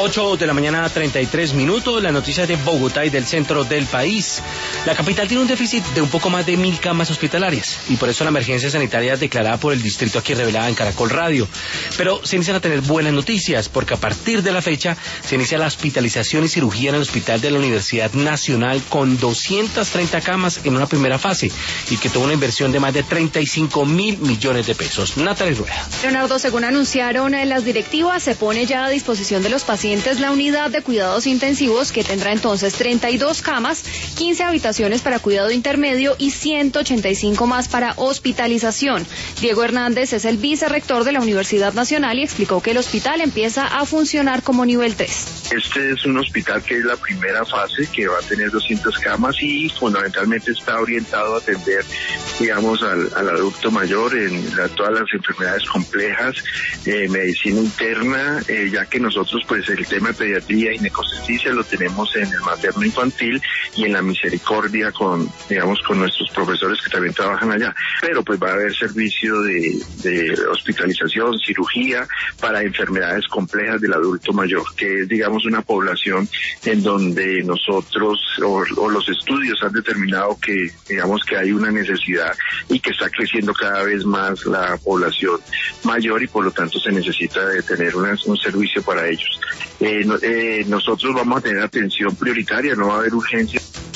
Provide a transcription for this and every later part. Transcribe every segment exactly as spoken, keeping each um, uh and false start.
ocho de la mañana, treinta y tres minutos, las noticias de Bogotá y del centro del país. La capital tiene un déficit de un poco más de mil camas hospitalarias y por eso la emergencia sanitaria declarada por el distrito aquí revelada en Caracol Radio. Pero se inician a tener buenas noticias porque a partir de la fecha se inicia la hospitalización y cirugía en el hospital de la Universidad Nacional con doscientas treinta camas en una primera fase y que tuvo una inversión de más de treinta y cinco mil millones de pesos. Natalia Rueda. Leonardo, según anunciaron en las directivas, se pone ya a disposición de los pacientes la unidad de cuidados intensivos que tendrá entonces treinta y dos camas, quince habitaciones para cuidado intermedio y ciento ochenta y cinco más para hospitalización. Diego Hernández es el vicerrector de la Universidad Nacional y explicó que el hospital empieza a funcionar como nivel tres. Este es un hospital que es la primera fase, que va a tener doscientas camas y fundamentalmente está orientado a atender, digamos, al, al adulto mayor en la, todas las enfermedades complejas, eh, medicina interna, eh, ya que nosotros pues el tema de pediatría y ginecobstetricia lo tenemos en el materno infantil y en la misericordia con, digamos, con nuestros profesores que también trabajan allá. Pero pues va a haber servicio de, de hospitalización, cirugía para enfermedades complejas del adulto mayor, que es, digamos, una población en donde nosotros o, o los estudios han determinado que, digamos, que hay una necesidad y que está creciendo cada vez más la población mayor y por lo tanto se necesita de tener una, un servicio para ellos. Eh, no, eh, nosotros vamos a tener atención prioritaria, no va a haber urgencia.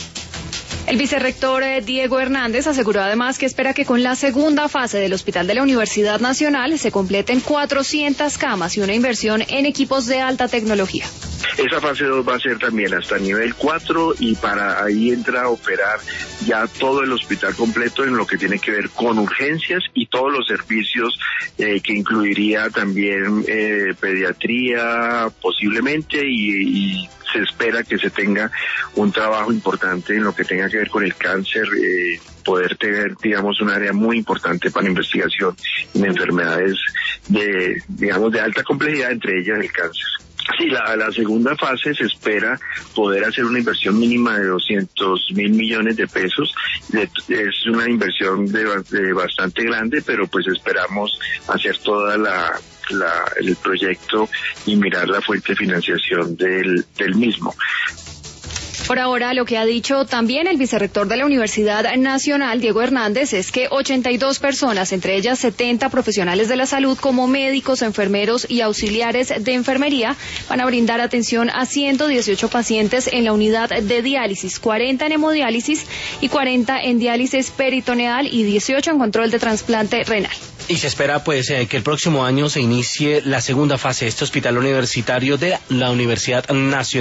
El vicerrector eh, Diego Hernández aseguró además que espera que con la segunda fase del Hospital de la Universidad Nacional se completen cuatrocientas camas y una inversión en equipos de alta tecnología. Esa fase dos va a ser también hasta nivel cuatro y para ahí entra a operar ya todo el hospital completo en lo que tiene que ver con urgencias y todos los servicios eh, que incluiría también eh, pediatría posiblemente y, y se espera que se tenga un trabajo importante en lo que tenga que ver con el cáncer, eh, poder tener, digamos, un área muy importante para investigación en enfermedades de, digamos, de alta complejidad, entre ellas el cáncer. Sí, la, la segunda fase se espera poder hacer una inversión mínima de doscientos mil millones de pesos. De, es una inversión de, de bastante grande, pero pues esperamos hacer toda la, la el proyecto y mirar la fuente de financiación del, del mismo. Por ahora, lo que ha dicho también el vicerrector de la Universidad Nacional, Diego Hernández, es que ochenta y dos personas, entre ellas setenta profesionales de la salud como médicos, enfermeros y auxiliares de enfermería, van a brindar atención a ciento dieciocho pacientes en la unidad de diálisis, cuarenta en hemodiálisis y cuarenta en diálisis peritoneal y dieciocho en control de trasplante renal. Y se espera pues eh, que el próximo año se inicie la segunda fase de este hospital universitario de la Universidad Nacional.